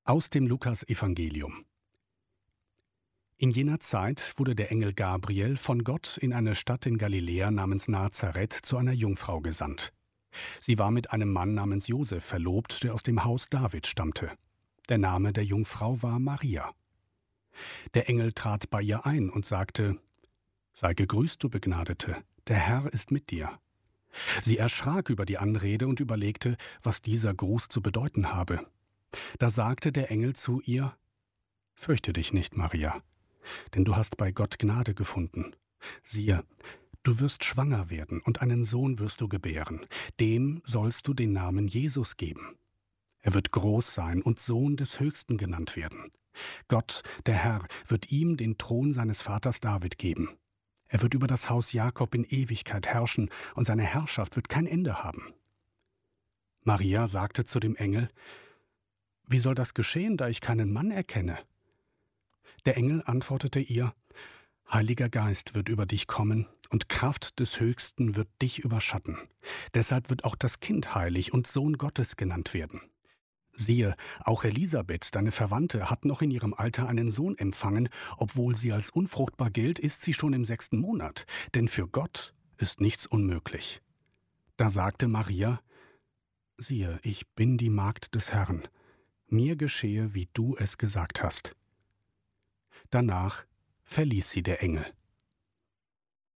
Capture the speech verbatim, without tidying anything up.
Aus dem Lukasevangelium. In jener Zeit wurde der Engel Gabriel von Gott in eine Stadt in Galiläa namens Nazareth zu einer Jungfrau gesandt. Sie war mit einem Mann namens Josef verlobt, der aus dem Haus David stammte. Der Name der Jungfrau war Maria. Der Engel trat bei ihr ein und sagte: »Sei gegrüßt, du Begnadete, der Herr ist mit dir.« Sie erschrak über die Anrede und überlegte, was dieser Gruß zu bedeuten habe. Da sagte der Engel zu ihr: »Fürchte dich nicht, Maria, denn du hast bei Gott Gnade gefunden. Siehe, du wirst schwanger werden und einen Sohn wirst du gebären. Dem sollst du den Namen Jesus geben. Er wird groß sein und Sohn des Höchsten genannt werden. Gott, der Herr, wird ihm den Thron seines Vaters David geben. Er wird über das Haus Jakob in Ewigkeit herrschen und seine Herrschaft wird kein Ende haben.« Maria sagte zu dem Engel: »Wie soll das geschehen, da ich keinen Mann erkenne?« Der Engel antwortete ihr: »Heiliger Geist wird über dich kommen, und Kraft des Höchsten wird dich überschatten. Deshalb wird auch das Kind heilig und Sohn Gottes genannt werden. Siehe, auch Elisabeth, deine Verwandte, hat noch in ihrem Alter einen Sohn empfangen. Obwohl sie als unfruchtbar gilt, ist sie schon im sechsten Monat, denn für Gott ist nichts unmöglich.« Da sagte Maria: »Siehe, ich bin die Magd des Herrn. Mir geschehe, wie du es gesagt hast.« Danach verließ sie der Engel.